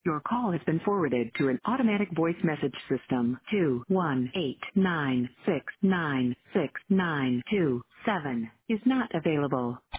Your call has been forwarded to an automatic voice message system. 218969692 7 is not available.